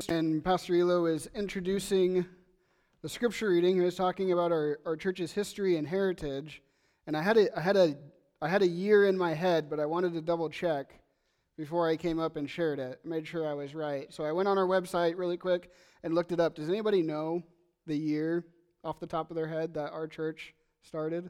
And Pastor Elo is introducing the scripture reading. He was talking about our church's history and heritage. And I had a year in my head, but I wanted to double check before I came up and shared it. I made sure I was right. So I went on our website really quick and looked it up. Does anybody know the year off the top of their head that our church started?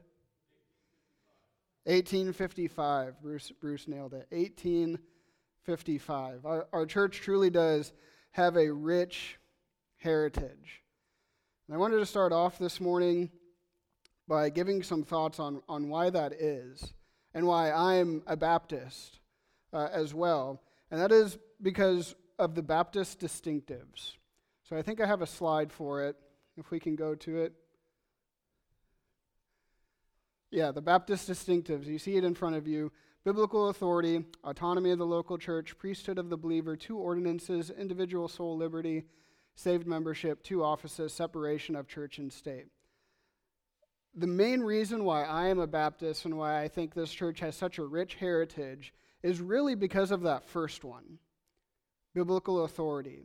1855. Bruce nailed it. 1855. Our church truly does have a rich heritage. And I wanted to start off this morning by giving some thoughts on why that is and why I'm a Baptist as well. And that is because of the Baptist distinctives. So I think I have a slide for it, if we can go to it. Yeah, the Baptist distinctives. You see it in front of you. Biblical authority, autonomy of the local church, priesthood of the believer, 2 ordinances, individual soul liberty, saved membership, 2 offices, separation of church and state. The main reason why I am a Baptist and why I think this church has such a rich heritage is really because of that first one, biblical authority.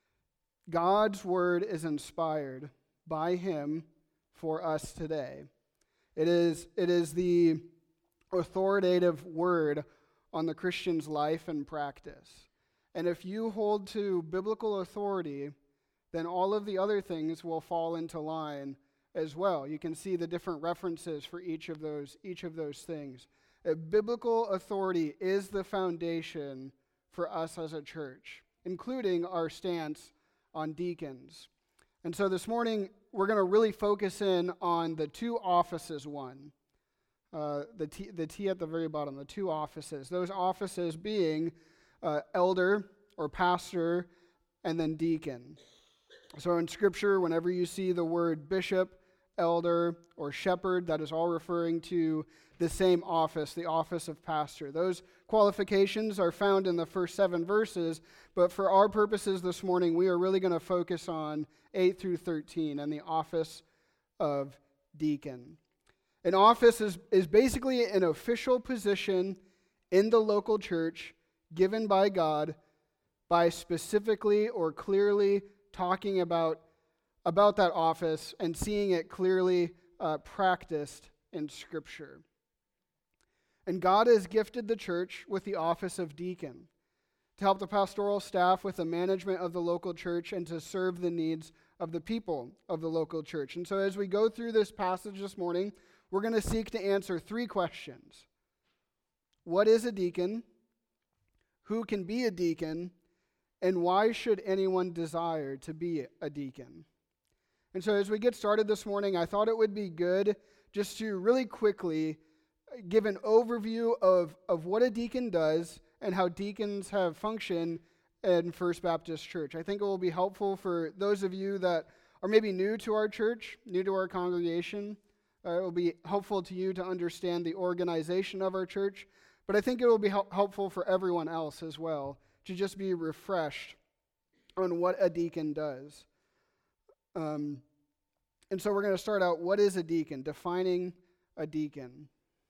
God's word is inspired by Him for us today. It is the authoritative word on the Christian's life and practice. And if you hold to biblical authority, then all of the other things will fall into line as well. You can see the different references for each of those things. Biblical authority is the foundation for us as a church, including our stance on deacons. And so this morning, we're going to really focus in on the 2 offices one. The T at the very bottom, the 2 offices. Those offices being elder or pastor and then deacon. So in Scripture, whenever you see the word bishop, elder, or shepherd, that is all referring to the same office, the office of pastor. Those qualifications are found in the first 7 verses, but for our purposes this morning, we are really going to focus on 8 through 13 and the office of deacon. An office is basically an official position in the local church given by God by specifically or clearly talking about that office and seeing it clearly practiced in Scripture. And God has gifted the church with the office of deacon to help the pastoral staff with the management of the local church and to serve the needs of the people of the local church. And so as we go through this passage this morning, we're going to seek to answer 3 questions. What is a deacon? Who can be a deacon? And why should anyone desire to be a deacon? And so as we get started this morning, I thought it would be good just to really quickly give an overview of what a deacon does and how deacons have functioned in First Baptist Church. I think it will be helpful for those of you that are maybe new to our church, new to our congregation. It will be helpful to you to understand the organization of our church, but I think it will be helpful for everyone else as well to just be refreshed on what a deacon does. And so we're going to start out, what is a deacon? Defining a deacon.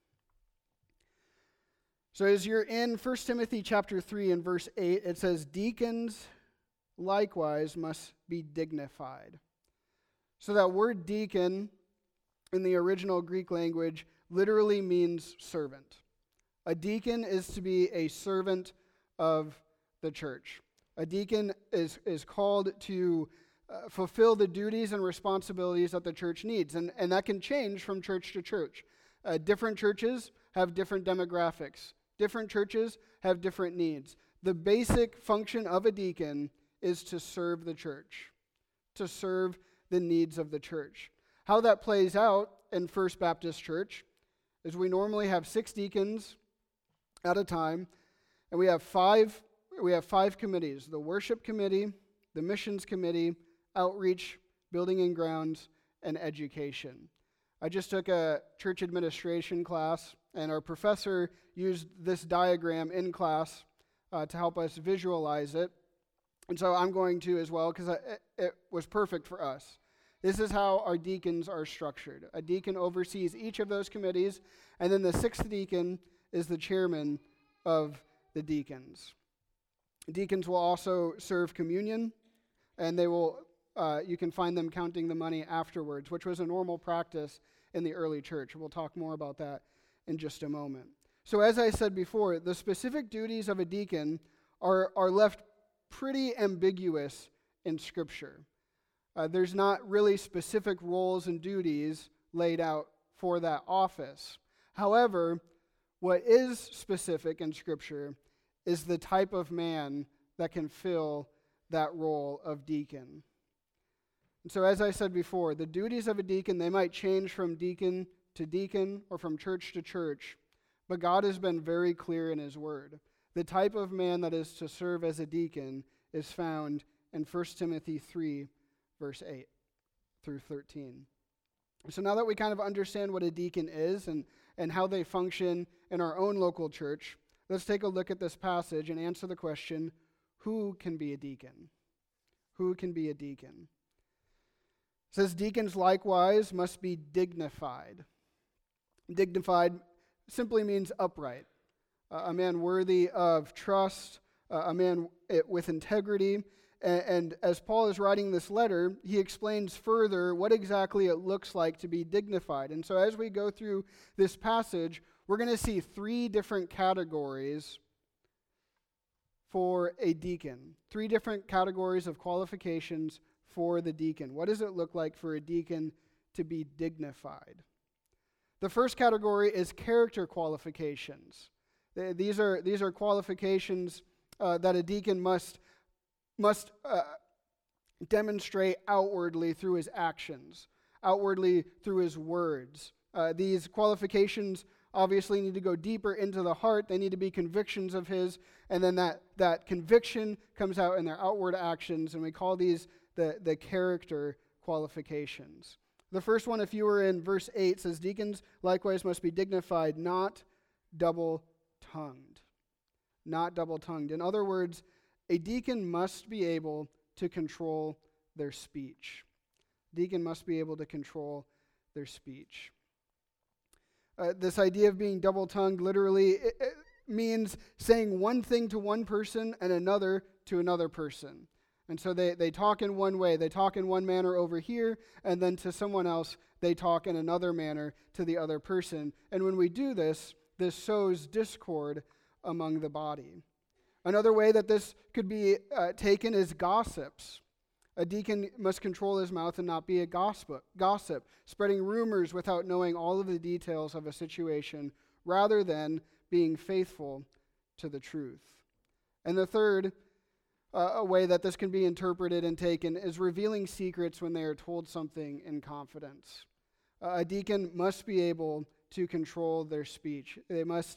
So as you're in 1 Timothy chapter 3 and verse 8, it says, deacons likewise must be dignified. So that word deacon in the original Greek language literally means servant. A deacon is to be a servant of the church. A deacon is called to fulfill the duties and responsibilities that the church needs. And that can change from church to church. Different churches have different demographics. Different churches have different needs. The basic function of a deacon is to serve the church, to serve the needs of the church. How that plays out in First Baptist Church is we normally have 6 deacons at a time, and we have 5 committees: the worship committee, the missions committee, outreach, building and grounds, and education. I just took a church administration class, and our professor used this diagram in class to help us visualize it. And so I'm going to as well, because it was perfect for us. This is how our deacons are structured. A deacon oversees each of those committees, and then the 6th deacon is the chairman of the deacons. Deacons will also serve communion, and they will. You can find them counting the money afterwards, which was a normal practice in the early church. We'll talk more about that in just a moment. So as I said before, the specific duties of a deacon are left pretty ambiguous in Scripture. There's not really specific roles and duties laid out for that office. However, what is specific in Scripture is the type of man that can fill that role of deacon. And so as I said before, the duties of a deacon, they might change from deacon to deacon or from church to church, but God has been very clear in His Word. The type of man that is to serve as a deacon is found in 1 Timothy 3, verse 8 through 13. So now that we kind of understand what a deacon is and how they function in our own local church, let's take a look at this passage and answer the question, who can be a deacon? Who can be a deacon? It says, deacons likewise must be dignified. Dignified simply means upright. A man worthy of trust, a man with integrity. And as Paul is writing this letter, he explains further what exactly it looks like to be dignified. And so as we go through this passage, we're going to see three different categories for a deacon. Three different categories of qualifications for the deacon. What does it look like for a deacon to be dignified? The first category is character qualifications. These are qualifications that a deacon must demonstrate outwardly through his actions, outwardly through his words. These qualifications obviously need to go deeper into the heart. They need to be convictions of his, and then that conviction comes out in their outward actions, and we call these the character qualifications. The first one, if you were in verse 8, says, deacons likewise must be dignified, not double-tongued. Not double-tongued. In other words, a deacon must be able to control their speech. Deacon must be able to control their speech. This idea of being double-tongued literally it means saying one thing to one person and another to another person. And so they talk in one way, they talk in one manner over here, and then to someone else, they talk in another manner to the other person. And when we do this, this sows discord among the body. Another way that this could be taken is gossips. A deacon must control his mouth and not be a gossip, spreading rumors without knowing all of the details of a situation, rather than being faithful to the truth. And the third a way that this can be interpreted and taken is revealing secrets when they are told something in confidence. A deacon must be able to control their speech. They must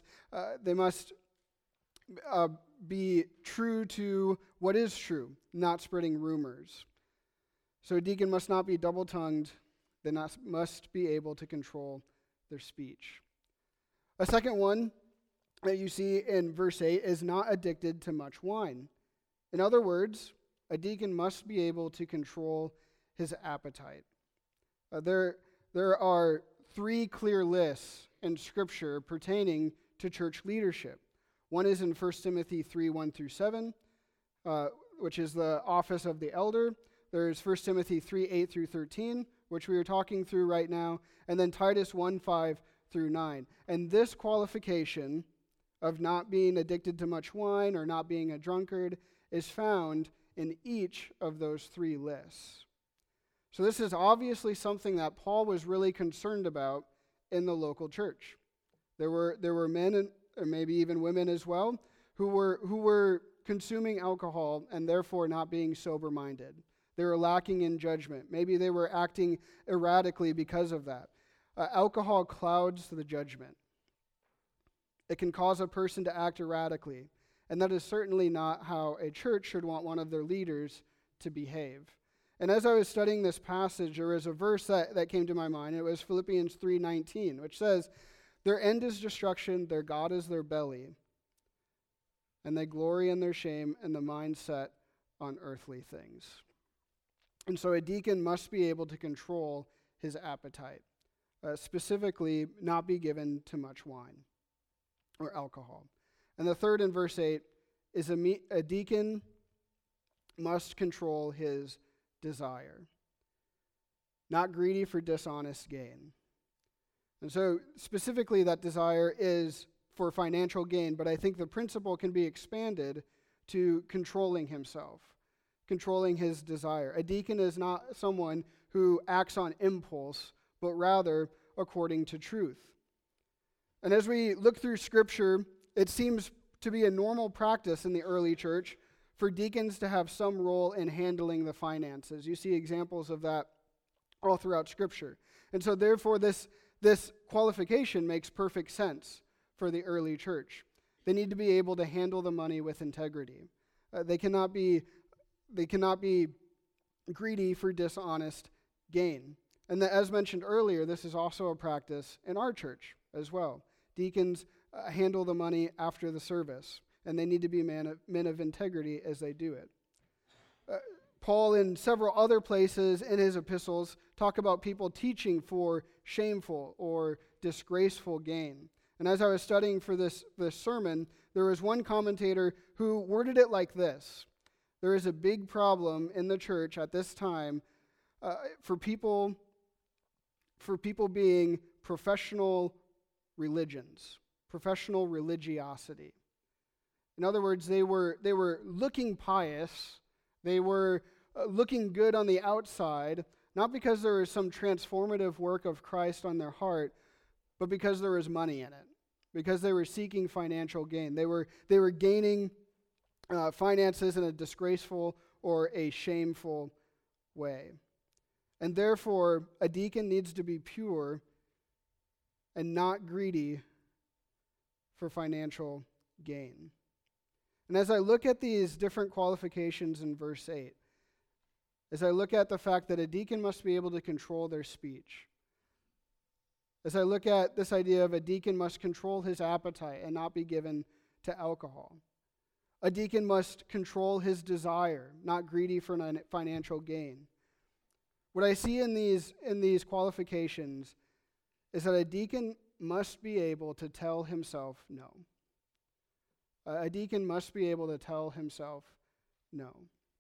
be true to what is true, not spreading rumors. So a deacon must not be double-tongued. They must be able to control their speech. A second one that you see in verse 8 is not addicted to much wine. In other words, a deacon must be able to control his appetite. There are three clear lists in Scripture pertaining to church leadership. One is in 1 Timothy 3, 1 through 7, which is the office of the elder. There's 1 Timothy 3, 8 through 13, which we are talking through right now, and then Titus 1, 5 through 9. And this qualification of not being addicted to much wine or not being a drunkard is found in each of those three lists. So this is obviously something that Paul was really concerned about in the local church. There were men and or maybe even women as well who were consuming alcohol and therefore not being sober-minded. They were lacking in judgment. Maybe they were acting erratically because of that. Alcohol clouds the judgment. It can cause a person to act erratically. And that is certainly not how a church should want one of their leaders to behave. And as I was studying this passage, there was a verse that came to my mind. It was Philippians 3:19, which says, their end is destruction, their God is their belly, and they glory in their shame and the mind set on earthly things. And so a deacon must be able to control his appetite, specifically not be given to much wine or alcohol. And the third in verse 8 is a deacon must control his desire, not greedy for dishonest gain. And so specifically that desire is for financial gain, but I think the principle can be expanded to controlling himself, controlling his desire. A deacon is not someone who acts on impulse, but rather according to truth. And as we look through Scripture, it seems to be a normal practice in the early church for deacons to have some role in handling the finances. You see examples of that all throughout Scripture. And so therefore this qualification makes perfect sense for the early church. They need to be able to handle the money with integrity. They cannot be greedy for dishonest gain. And as mentioned earlier, this is also a practice in our church as well. Deacons handle the money after the service, and they need to be men of integrity as they do it. Paul, in several other places in his epistles, talk about people teaching for shameful or disgraceful gain. And as I was studying for this sermon, there was one commentator who worded it like this: there is a big problem in the church at this time for people being professional religions, professional religiosity. In other words, they were looking pious, they were looking good on the outside, not because there was some transformative work of Christ on their heart, but because there was money in it, because they were seeking financial gain. They were gaining finances in a disgraceful or a shameful way. And therefore, a deacon needs to be pure and not greedy for financial gain. And as I look at these different qualifications in verse 8, as I look at the fact that a deacon must be able to control their speech, as I look at this idea of a deacon must control his appetite and not be given to alcohol, a deacon must control his desire, not greedy for financial gain. What I see in these qualifications is that a deacon must be able to tell himself no. A deacon must be able to tell himself no.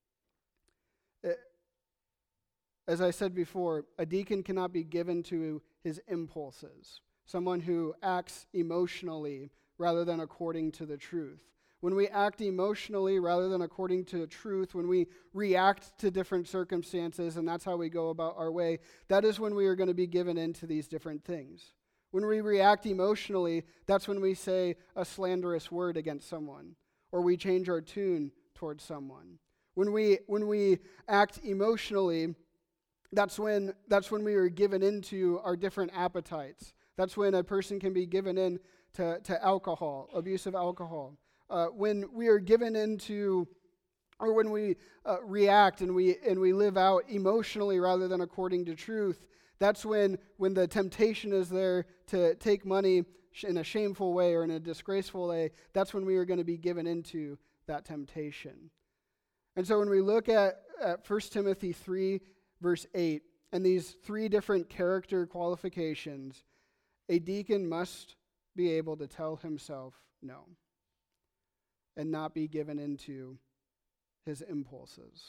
As I said before, a deacon cannot be given to his impulses, someone who acts emotionally rather than according to the truth. When we act emotionally rather than according to the truth, when we react to different circumstances and that's how we go about our way, that is when we are going to be given into these different things. When we react emotionally, that's when we say a slanderous word against someone, or we change our tune towards someone. When we act emotionally, that's when we are given into our different appetites. That's when a person can be given in to alcohol, abuse of alcohol. When we are given into, or when we react and we live out emotionally rather than according to truth, that's when the temptation is there to take money in a shameful way or in a disgraceful way. That's when we are going to be given into that temptation. And so when we look at 1 Timothy 3, verse 8, and these three different character qualifications, a deacon must be able to tell himself no and not be given into his impulses.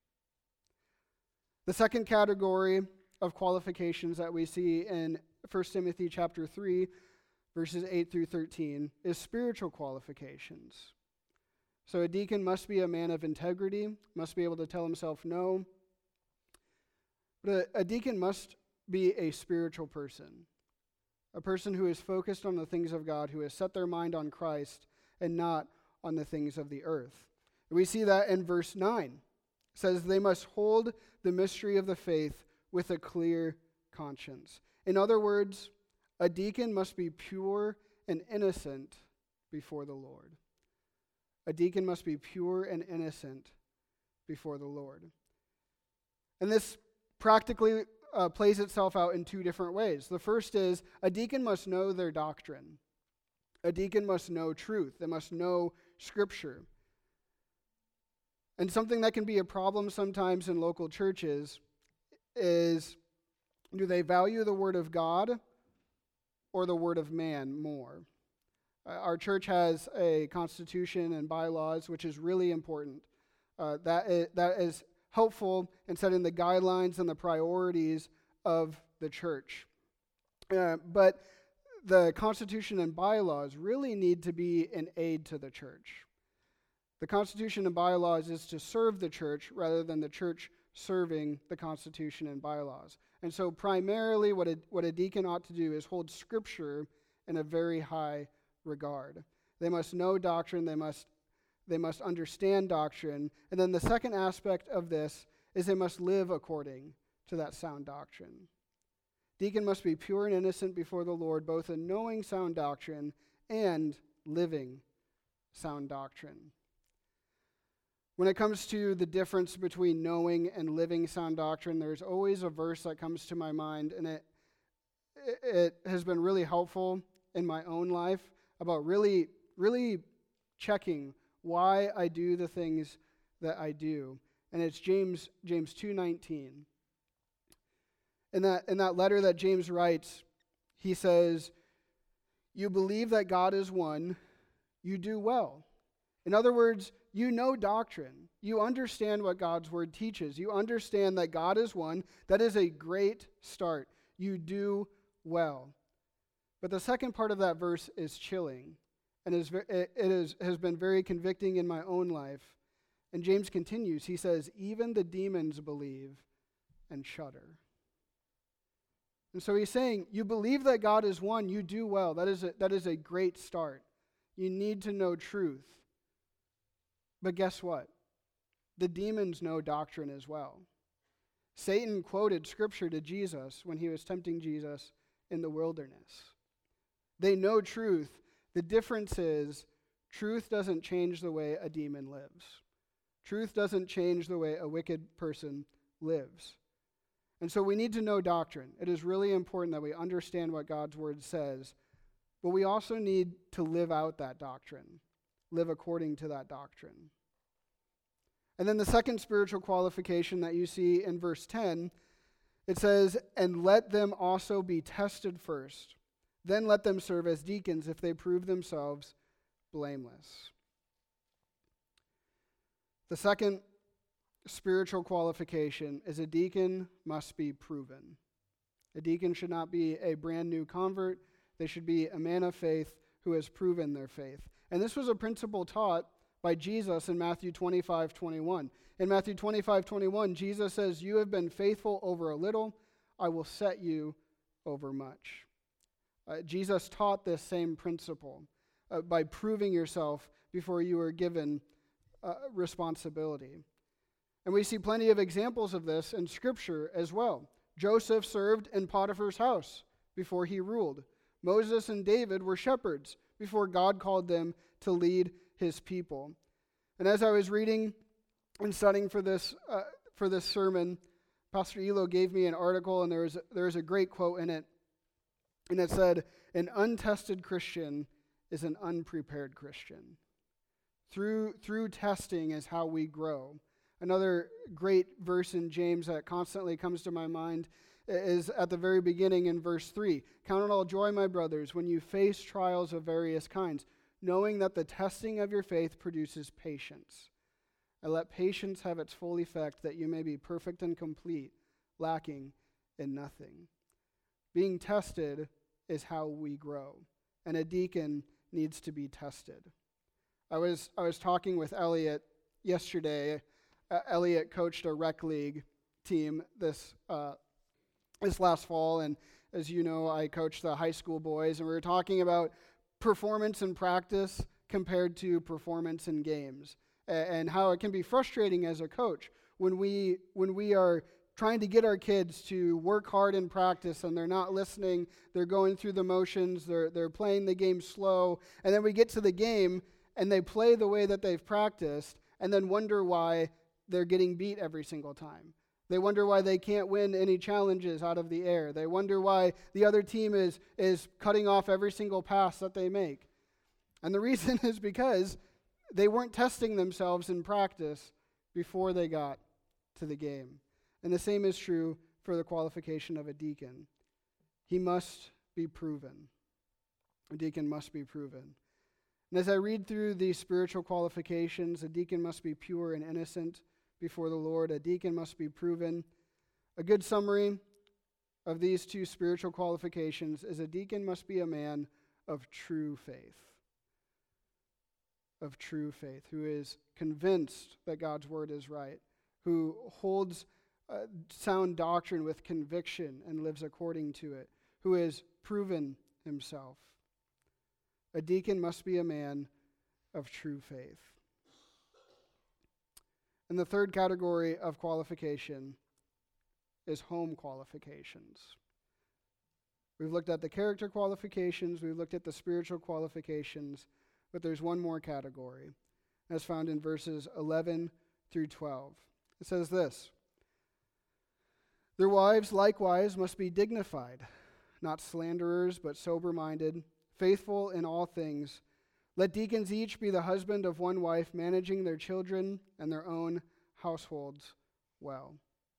The second category of qualifications that we see in 1 Timothy chapter 3, verses 8 through 13, is spiritual qualifications. So a deacon must be a man of integrity, must be able to tell himself no. But a deacon must be a spiritual person, a person who is focused on the things of God, who has set their mind on Christ and not on the things of the earth. We see that in verse 9. It says, they must hold the mystery of the faith with a clear conscience. In other words, a deacon must be pure and innocent before the Lord. A deacon must be pure and innocent before the Lord. And this practically plays itself out in two different ways. The first is a deacon must know their doctrine. A deacon must know truth. They must know Scripture. And something that can be a problem sometimes in local churches is, do they value the Word of God or the Word of man more? Our church has a constitution and bylaws, which is really important. that is helpful in setting the guidelines and the priorities of the church. But the Constitution and bylaws really need to be an aid to the church. The Constitution and bylaws is to serve the church rather than the church serving the Constitution and bylaws. And so primarily what a deacon ought to do is hold Scripture in a very high regard. They must know doctrine, they must understand doctrine, and then the second aspect of this is they must live according to that sound doctrine. Deacon must be pure and innocent before the Lord, both in knowing sound doctrine and living sound doctrine. When it comes to the difference between knowing and living sound doctrine, there's always a verse that comes to my mind, and it has been really helpful in my own life about really checking why I do the things that I do. And it's James 2:19. In that letter that James writes, he says, "You believe that God is one, you do well." In other words, you know doctrine. You understand what God's word teaches. You understand that God is one. That is a great start. You do well. But the second part of that verse is chilling, and has been very convicting in my own life. And James continues. He says, "Even the demons believe and shudder." And so he's saying, you believe that God is one, you do well. That is a great start. You need to know truth. But guess what? The demons know doctrine as well. Satan quoted Scripture to Jesus when he was tempting Jesus in the wilderness. They know truth. The difference is, truth doesn't change the way a demon lives. Truth doesn't change the way a wicked person lives. And so we need to know doctrine. It is really important that we understand what God's word says, but we also need to live out that doctrine, live according to that doctrine. And then the second spiritual qualification that you see in verse 10, it says, "And let them also be tested first. Then let them serve as deacons if they prove themselves blameless." The second spiritual qualification is a deacon must be proven. A deacon should not be a brand new convert. They should be a man of faith who has proven their faith. And this was a principle taught by Jesus in Matthew 25:21. In Matthew 25:21, Jesus says, "You have been faithful over a little, I will set you over much." Jesus taught this same principle by proving yourself before you were given responsibility. And we see plenty of examples of this in Scripture as well. Joseph served in Potiphar's house before he ruled. Moses and David were shepherds before God called them to lead his people. And as I was reading and studying for this sermon, Pastor Elo gave me an article, and there was a great quote in it. And it said, "An untested Christian is an unprepared Christian." Through testing is how we grow. Another great verse in James that constantly comes to my mind is at the very beginning in verse 3. "Count it all joy, my brothers, when you face trials of various kinds, knowing that the testing of your faith produces patience. And let patience have its full effect, that you may be perfect and complete, lacking in nothing." Being tested is how we grow, and a deacon needs to be tested. I was talking with Elliot yesterday. Elliot coached a rec league team this last fall, and as you know, I coached the high school boys, and we were talking about performance in practice compared to performance in games, and how it can be frustrating as a coach when we are trying to get our kids to work hard in practice and they're not listening, they're going through the motions, they're playing the game slow, and then we get to the game and they play the way that they've practiced and then wonder why they're getting beat every single time. They wonder why they can't win any challenges out of the air. They wonder why the other team is cutting off every single pass that they make. And the reason is because they weren't testing themselves in practice before they got to the game. And the same is true for the qualification of a deacon. He must be proven. A deacon must be proven. And as I read through these spiritual qualifications, a deacon must be pure and innocent before the Lord. A deacon must be proven. A good summary of these two spiritual qualifications is a deacon must be a man of true faith. Of true faith, who is convinced that God's word is right, who holds sound doctrine with conviction and lives according to it, who has proven himself. A deacon must be a man of true faith. And the third category of qualification is home qualifications. We've looked at the character qualifications, we've looked at the spiritual qualifications, but there's one more category, as found in verses 11 through 12. It says this: "Their wives likewise must be dignified, not slanderers, but sober-minded, faithful in all things. Let deacons each be the husband of one wife, managing their children and their own households well."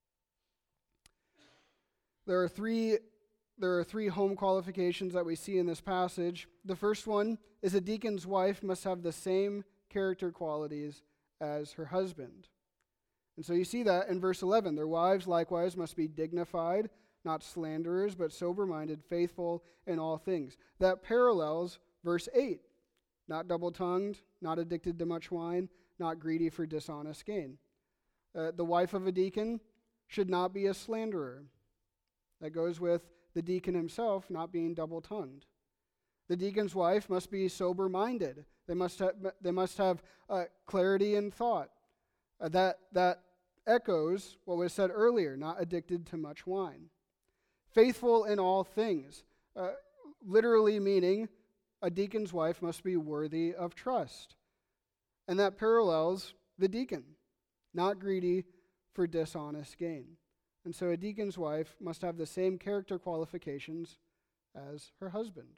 There are three home qualifications that we see in this passage. The first one is a deacon's wife must have the same character qualities as her husband. And so you see that in verse 11. "Their wives likewise must be dignified, not slanderers, but sober-minded, faithful in all things." That parallels verse 8. "Not double-tongued, not addicted to much wine, not greedy for dishonest gain." The wife of a deacon should not be a slanderer. That goes with the deacon himself not being double-tongued. The deacon's wife must be sober-minded. They must have clarity in thought. That echoes what was said earlier, not addicted to much wine. Faithful in all things, literally meaning a deacon's wife must be worthy of trust. And that parallels the deacon, not greedy for dishonest gain. And so a deacon's wife must have the same character qualifications as her husband.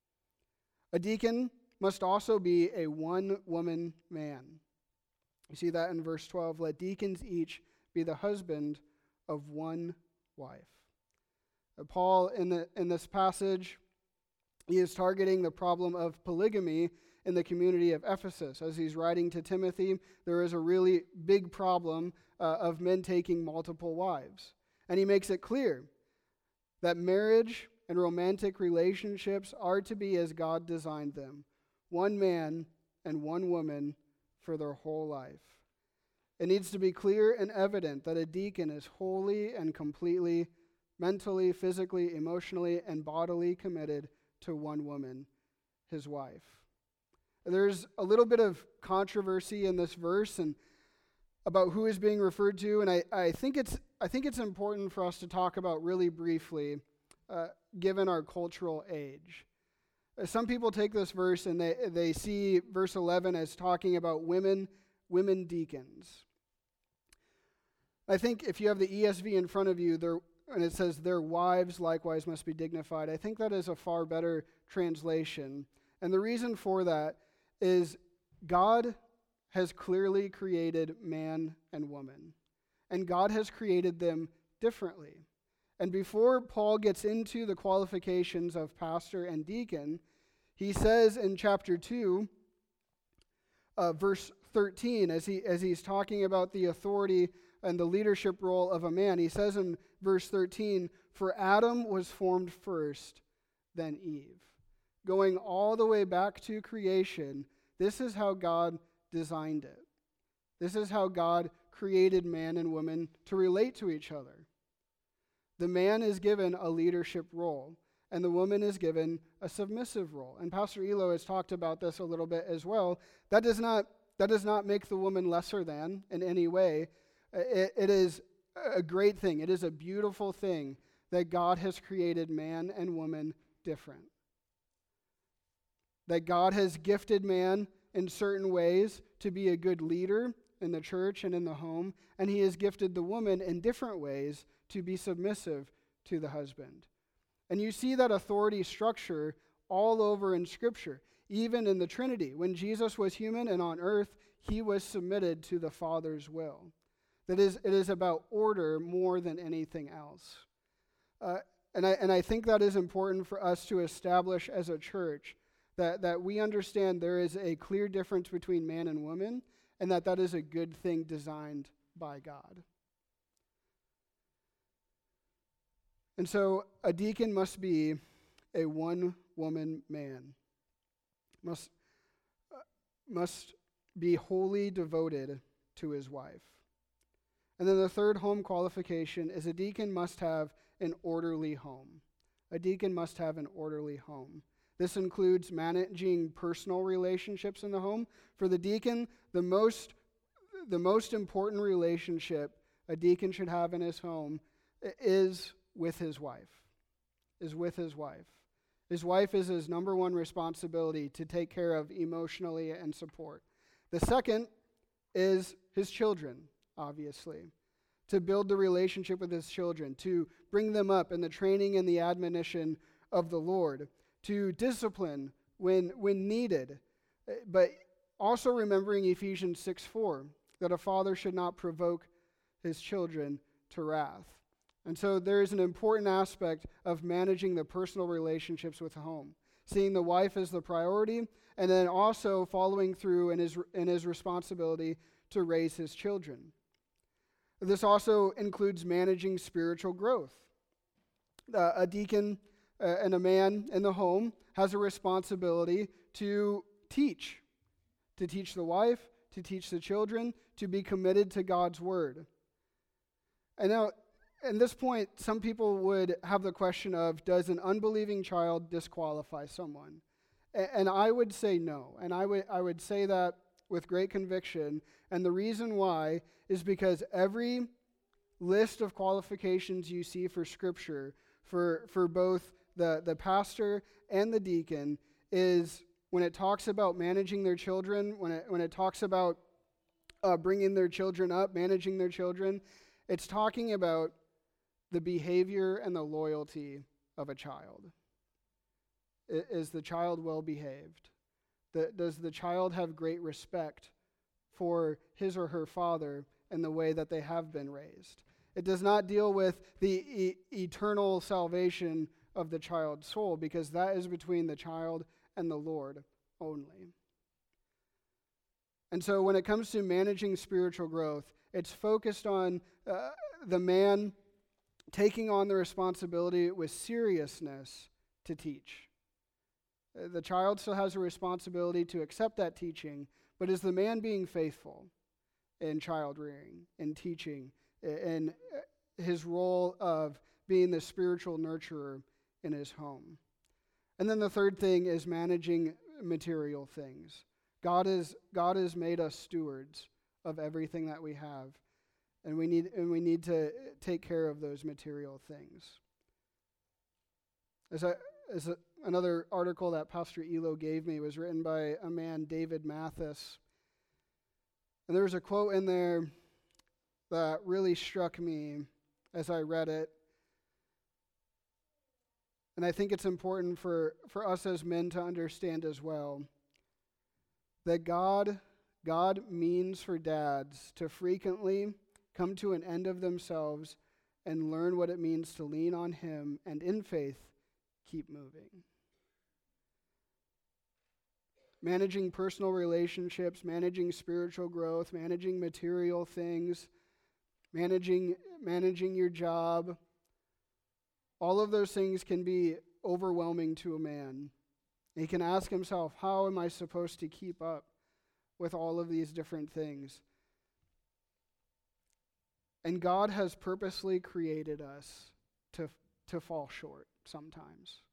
A deacon must also be a one-woman man. You see that in verse 12. "Let deacons each be the husband of one wife." Paul, in this passage, he is targeting the problem of polygamy in the community of Ephesus. As he's writing to Timothy, there is a really big problem of men taking multiple wives. And he makes it clear that marriage and romantic relationships are to be as God designed them, one man and one woman for their whole life. It needs to be clear and evident that a deacon is wholly and completely, mentally, physically, emotionally, and bodily committed to one woman, his wife. There's a little bit of controversy in this verse and about who is being referred to, and I think it's important for us to talk about really briefly, given our cultural age. Some people take this verse and they see verse 11 as talking about women deacons. I think if you have the ESV in front of you, and it says, "Their wives likewise must be dignified," I think that is a far better translation. And the reason for that is God has clearly created man and woman, and God has created them differently. And before Paul gets into the qualifications of pastor and deacon, he says in chapter 2, verse 13, as he's talking about the authority and the leadership role of a man, he says in verse 13, "For Adam was formed first, then Eve." Going all the way back to creation, this is how God designed it. This is how God created man and woman to relate to each other. The man is given a leadership role, and the woman is given a submissive role. And Pastor Elo has talked about this a little bit as well. That does not make the woman lesser than in any way. It is a great thing. It is a beautiful thing that God has created man and woman different. That God has gifted man in certain ways to be a good leader in the church and in the home, and he has gifted the woman in different ways to be submissive to the husband. And you see that authority structure all over in Scripture, even in the Trinity. When Jesus was human and on earth, he was submitted to the Father's will. That is, it is about order more than anything else. And I think that is important for us to establish as a church, that we understand there is a clear difference between man and woman, and that is a good thing designed by God. And so a deacon must be a one-woman man, must be wholly devoted to his wife. And then the third home qualification is a deacon must have an orderly home. A deacon must have an orderly home. This includes managing personal relationships in the home. For the deacon, the most important relationship a deacon should have in his home is with his wife. His wife is his number one responsibility to take care of emotionally and support. The second is his children, obviously, to build the relationship with his children, to bring them up in the training and the admonition of the Lord, to discipline when needed, but also remembering Ephesians 6:4, that a father should not provoke his children to wrath. And so there is an important aspect of managing the personal relationships with the home, seeing the wife as the priority, and then also following through in his responsibility to raise his children. This also includes managing spiritual growth. A deacon and a man in the home has a responsibility to teach the wife, to teach the children, to be committed to God's word. And now, at this point, some people would have the question of, does an unbelieving child disqualify someone? And I would say no. And I would say that with great conviction. And the reason why is because every list of qualifications you see for Scripture, for both the pastor and the deacon, is when it talks about managing their children, when it talks about bringing their children up, managing their children, it's talking about the behavior and the loyalty of a child. Is the child well behaved? Does the child have great respect for his or her father and the way that they have been raised? It does not deal with the eternal salvation of the child's soul, because that is between the child and the Lord only. And so when it comes to managing spiritual growth, it's focused on the man taking on the responsibility with seriousness to teach. The child still has a responsibility to accept that teaching, but is the man being faithful in child rearing, in teaching, in his role of being the spiritual nurturer in his home? And then the third thing is managing material things. God has made us stewards of everything that we have. And we need to take care of those material things. Another article that Pastor Elo gave me was written by a man, David Mathis. And there was a quote in there that really struck me as I read it. And I think it's important for us as men to understand as well that God means for dads to frequently come to an end of themselves and learn what it means to lean on Him and in faith keep moving. Managing personal relationships, managing spiritual growth, managing material things, managing your job, all of those things can be overwhelming to a man. He can ask himself, how am I supposed to keep up with all of these different things? And God has purposely created us to fall short sometimes.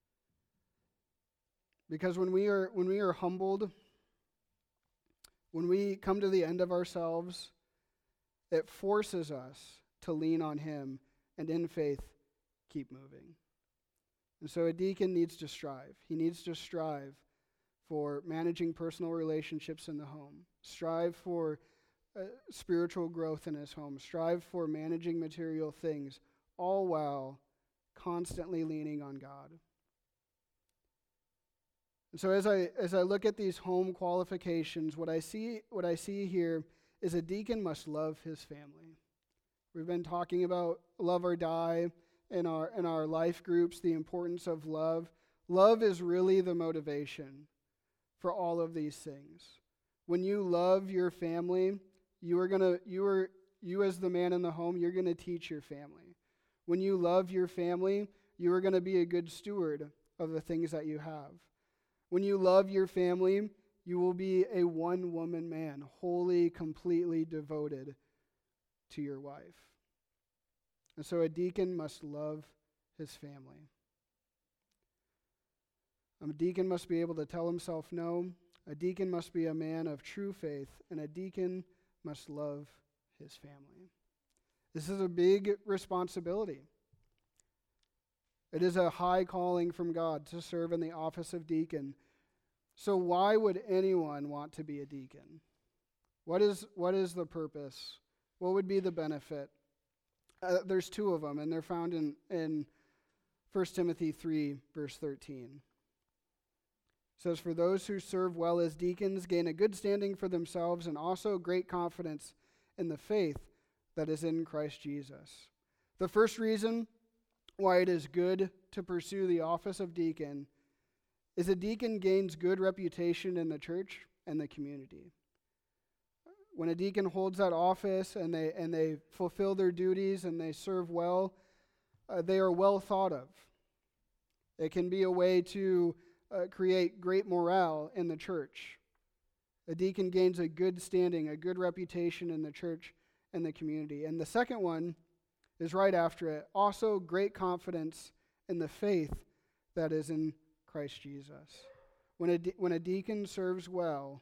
Because when we are humbled, when we come to the end of ourselves, it forces us to lean on Him and in faith keep moving. And so a deacon needs to strive. He needs to strive for managing personal relationships in the home. Strive for spiritual growth in his home. Strive for managing material things, all while constantly leaning on God. And so as I look at these home qualifications, what I see here is a deacon must love his family. We've been talking about love or die in our life groups, the importance of love. Love is really the motivation for all of these things. When you love your family, you as the man in the home, you're going to teach your family. When you love your family, you are going to be a good steward of the things that you have. When you love your family, you will be a one-woman man, wholly, completely devoted to your wife. And so a deacon must love his family. A deacon must be able to tell himself no. A deacon must be a man of true faith, and a deacon must love his family. This is a big responsibility. It is a high calling from God to serve in the office of deacon. So why would anyone want to be a deacon? What is the purpose? What would be the benefit? There's two of them, and they're found in 1 Timothy 3, verse 13. It says, "For those who serve well as deacons gain a good standing for themselves and also great confidence in the faith that is in Christ Jesus." The first reason why it is good to pursue the office of deacon is a deacon gains good reputation in the church and the community. When a deacon holds that office and they fulfill their duties and they serve well, they are well thought of. It can be a way to create great morale in the church. A deacon gains a good standing, a good reputation in the church and the community. And the second one is right after it. Also, great confidence in the faith that is in Christ Jesus. When a deacon serves well,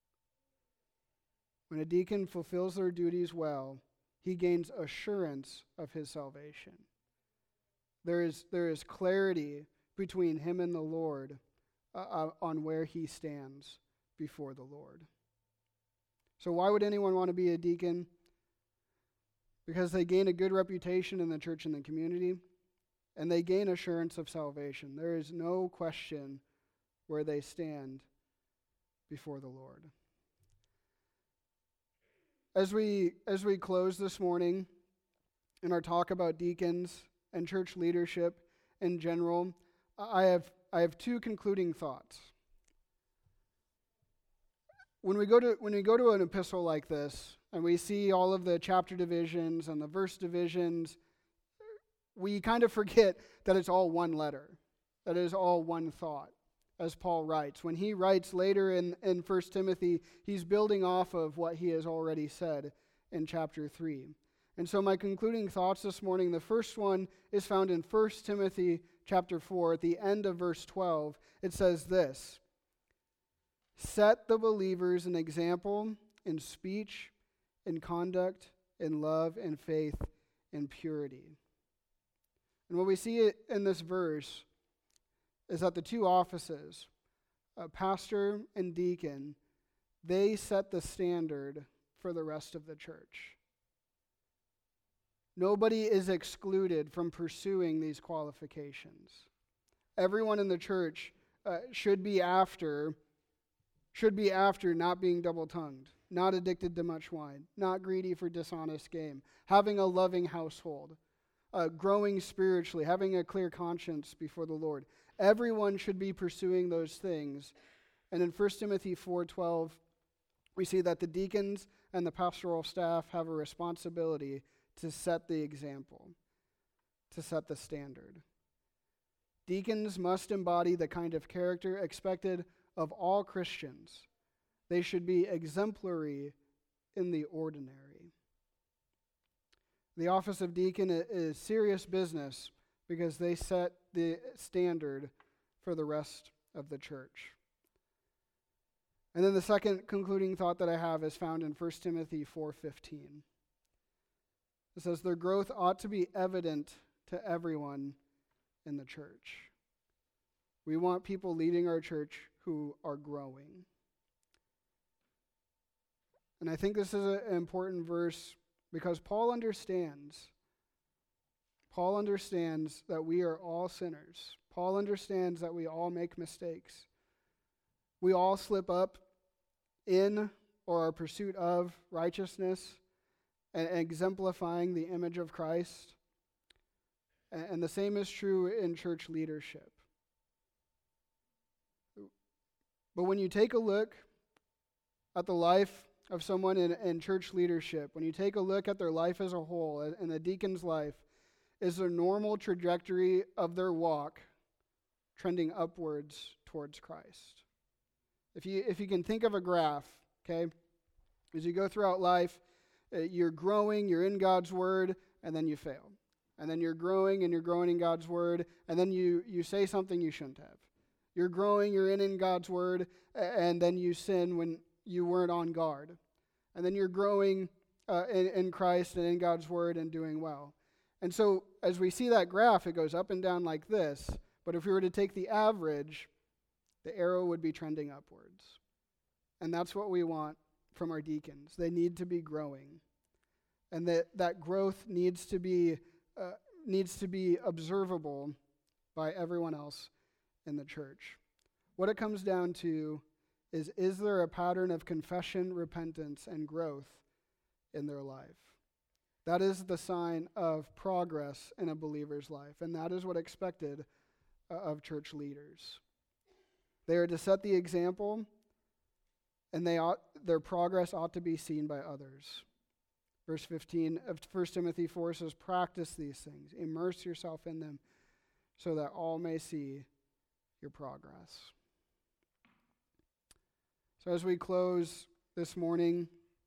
when a deacon fulfills their duties well, he gains assurance of his salvation. There is clarity between him and the Lord on where he stands before the Lord. So why would anyone want to be a deacon? Because they gain a good reputation in the church and the community, and they gain assurance of salvation. There is no question where they stand before the Lord. As we close this morning in our talk about deacons and church leadership in general, I have two concluding thoughts. When we go to an epistle like this, and we see all of the chapter divisions and the verse divisions, we kind of forget that it's all one letter, that it is all one thought, as Paul writes. When he writes later in 1 Timothy, he's building off of what he has already said in chapter 3. And so my concluding thoughts this morning, the first one is found in 1 Timothy chapter 4, at the end of verse 12. It says this: "Set the believers an example in speech, in conduct, in love, in faith, in purity." And what we see in this verse is that the two offices, pastor and deacon, they set the standard for the rest of the church. Nobody is excluded from pursuing these qualifications. Everyone in the church should be after not being double-tongued, not addicted to much wine, not greedy for dishonest gain, having a loving household, growing spiritually, having a clear conscience before the Lord. Everyone should be pursuing those things. And in 1 Timothy 4:12, we see that the deacons and the pastoral staff have a responsibility to set the example, to set the standard. Deacons must embody the kind of character expected of all Christians. They should be exemplary in the ordinary. The office of deacon is serious business because they set the standard for the rest of the church. And then the second concluding thought that I have is found in 1 Timothy 4:15. It says, "Their growth ought to be evident to everyone in the church." We want people leading our church who are growing. And I think this is an important verse because Paul understands that we are all sinners. Paul understands that we all make mistakes. We all slip up in or our pursuit of righteousness and exemplifying the image of Christ. And the same is true in church leadership. But when you take a look at the life of someone in church leadership, when you take a look at their life as a whole, and the deacon's life, is the normal trajectory of their walk trending upwards towards Christ. If you can think of a graph, okay, as you go throughout life, you're growing, you're in God's Word, and then you fail. And then you're growing in God's Word, and then you say something you shouldn't have. You're growing, you're in God's Word, and then you sin when you weren't on guard. And then you're growing in Christ and in God's Word and doing well. And so as we see that graph, it goes up and down like this. But if we were to take the average, the arrow would be trending upwards. And that's what we want from our deacons. They need to be growing. And that growth needs to be observable by everyone else in the church. What it comes down to is there a pattern of confession, repentance, and growth in their life? That is the sign of progress in a believer's life, and that is what expected of church leaders. They are to set the example, and their progress ought to be seen by others. Verse 15 of 1 Timothy 4 says, practice these things, immerse yourself in them, so that all may see your progress. So as we close this morning,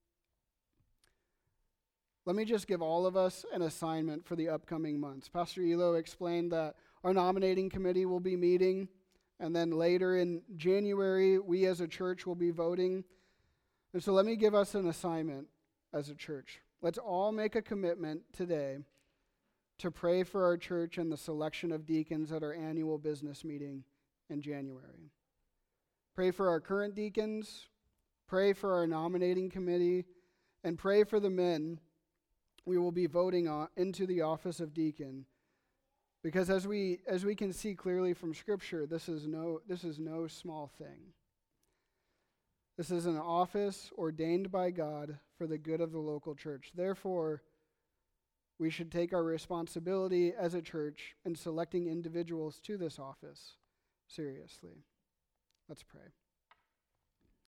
let me just give all of us an assignment for the upcoming months. Pastor Elo explained that our nominating committee will be meeting, and then later in January, we as a church will be voting. And so let me give us an assignment as a church. Let's all make a commitment today to pray for our church and the selection of deacons at our annual business meeting in January. Pray for our current deacons, pray for our nominating committee, and pray for the men we will be voting on into the office of deacon. Because as we can see clearly from Scripture, this is no small thing. This is an office ordained by God for the good of the local church. Therefore, we should take our responsibility as a church in selecting individuals to this office seriously. Let's pray.